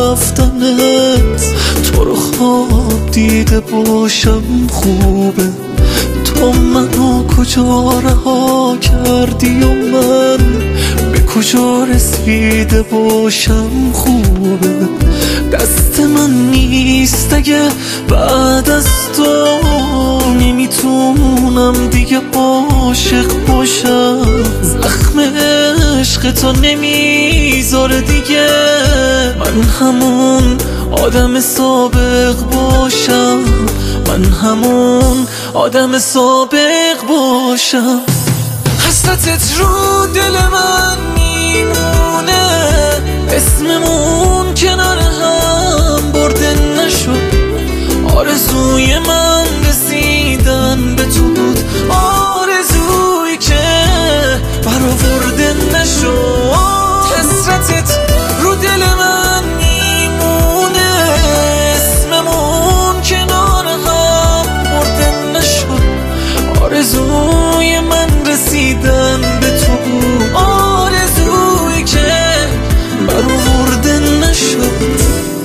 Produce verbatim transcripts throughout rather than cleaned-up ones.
رفتنت. تو رو خواب دیده باشم خوبه، تو منو کجا رها کردی و من به کجا رسیده باشم خوبه. دست من نیست اگه بعد از تو نمیتونم دیگه عاشق باشم. زخم عشق تو نمیذاره دیگه من همون آدم سابق باشم، من همون آدم سابق باشم. حسرتت رو دل من میمونه، اسممون کنار هم برده نشد. آرزوی من رسیدن به تو بود، آرزویی که برآورده نشد. حسرتت رو دل من میمونه، اسممون کنار هم برده نشد. آرزوی من رسیدن به تو بود، آرزویی که برآورده نشد.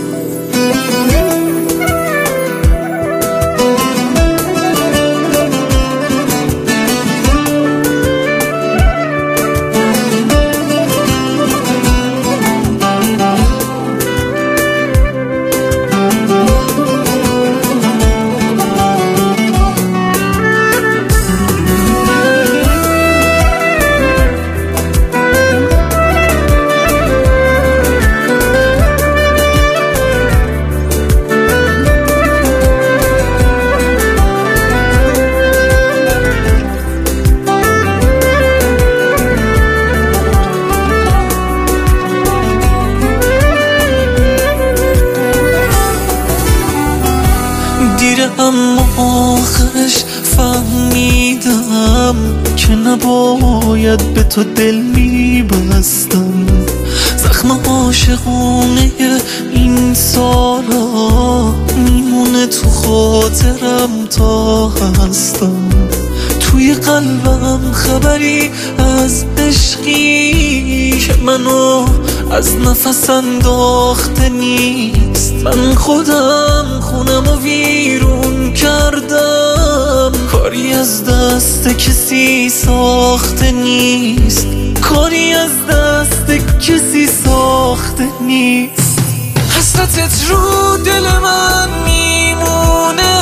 دیره اما آخرش فهمیدم که نباید به تو دل میبستم. زخم عاشقونه این سالا میمونه تو خاطرم تا هستم. توی قلبم خبری از عشقی که منو از نفس انداخته نیست. من خودم خونم و ویرون کردم، کاری از دست کسی ساخته نیست، کاری از دست کسی ساخته نیست. حسرتت رو دل من میمونه،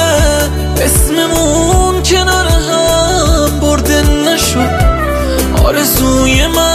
اسممون کنار هم برده نشد. آرزوی من